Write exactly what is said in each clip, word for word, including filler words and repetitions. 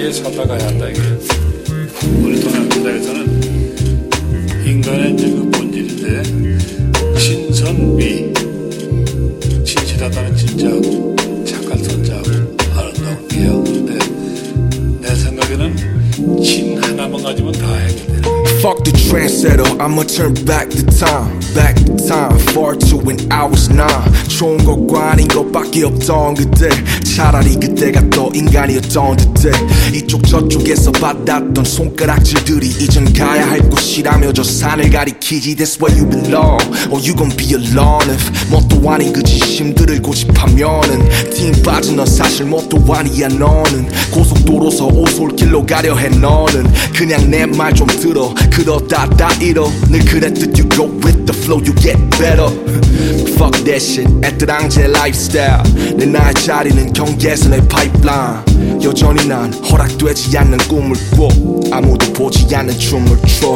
위에 살다가야 한다 이게. 우리 동양문화에서는 인간의 이제 그 본질인데 진선미, 진실하다는 진짜하고 착한 선자하고 아름다운 미하고. 근데 내 생각에는 진 하나만 가지면 다 해결되는 거야. Fuck the trendsetter, I'ma turn back the time, back the time, far to when I was nine. 좋은 것과 아닌 것밖에 없던 그때, 차라리 그때가 더 인간이었던 듯해. 이쪽 저쪽에서 받았던 손가락질들이 이젠 가야 할 곳이라며 저 산을 가리키지. That's where you belong, or you gon' be alone. If 뭣도 아닌 그 지심들을 고집하면은 팀 빠진 넌 사실 뭣도 아니야. 너는 고속도로서 오솔길로 가려 해. 너는 그냥 내 말 좀 들어. 그러다 다 잃어. 늘 그랬듯 you go with the flow, you get better. Fuck that shit, 애들앙제 lifestyle. 내 나의 자리는 경계에서 내 pipeline. 여전히 난 허락되지 않는 꿈을 꿔. 아무도 보지 않는 춤을 춰.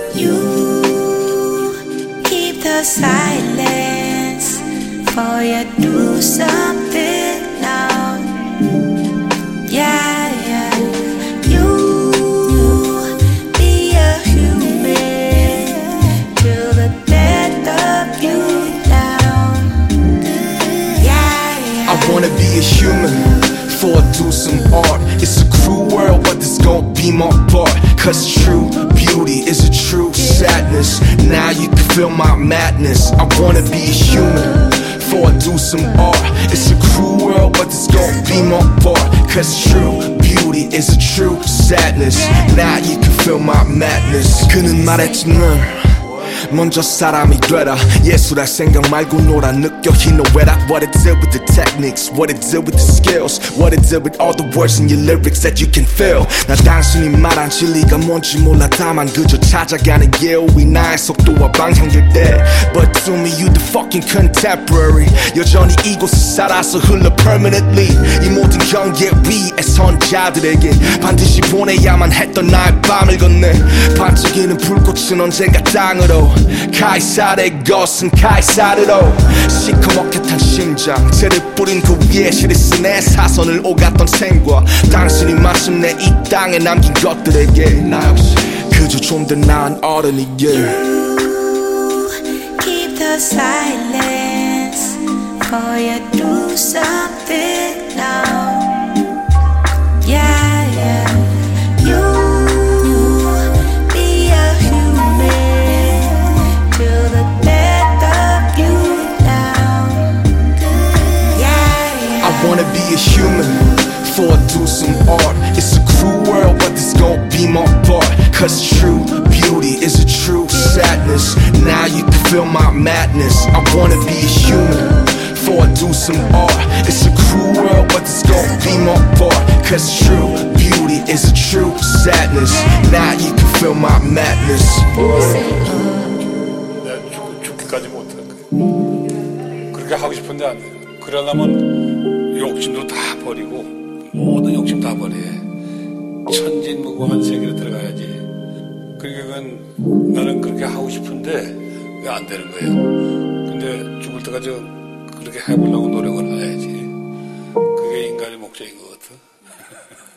You keep the silence, for you do something now. Yeah, yeah. You be a human till the death of you down. Yeah, yeah. I wanna be a human before I do some art. It's a cruel world, but this gon' be my part. Cause true beauty is a true sadness. Now you can feel my madness. I wanna be a human before I do some art. It's a cruel world, but this gon' be my part. Cause true beauty is a true sadness. Now you can feel my madness. 그는 말했지 넌 먼저 사람이 되라. 예술할 생각 말고 놀아. 느껴 he know it. What it did with the techniques, what it did with the skills, what it did with all the words in your lyrics that you can feel. 나 단순히 말한 진리가 뭔지 몰라. 다만 그저 찾아가는 예우이 나의 속도와 방향일 때. But to me you the fucking contemporary. 여전히 이곳에 살아서 흘러 permanently. 이 모든 경계 위에 선자들에게 반드시 보내야만 했던 나의 밤을 건네. 반짝이는 불꽃은 언젠가 땅으로. 카이사르의 것은 카이사르로. 시커멓게 탄 심장 쟤를 뿌린 그 위에 실을 쓴 내 사선을 오갔던 생과 당신이 마침내 이 땅에 남긴 것들에게 나 역시 그저 좀 더 나은 어른이게. You keep the silence, for you do something now. Yeah, yeah. I wanna be a human before I do some art. It's a cruel world, but this gon' be my part. Cause true beauty is a true sadness. Now you can feel my madness. I wanna be a human before I do some art. It's a cruel world, but this gon' be my part. Cause true beauty is a true sadness. Now you can feel my madness. 내가 죽, 죽기까지 못할 거야. 그렇게 하고 싶은데 안 돼. 그러려면 욕심도 다 버리고 모든 욕심 다 버려. 천진무구한 세계로 들어가야지. 그러니까 그건 나는 그렇게 하고 싶은데 왜 안 되는 거예요. 근데 죽을 때까지 그렇게 해보려고 노력을 해야지. 그게 인간의 목적인 것 같아.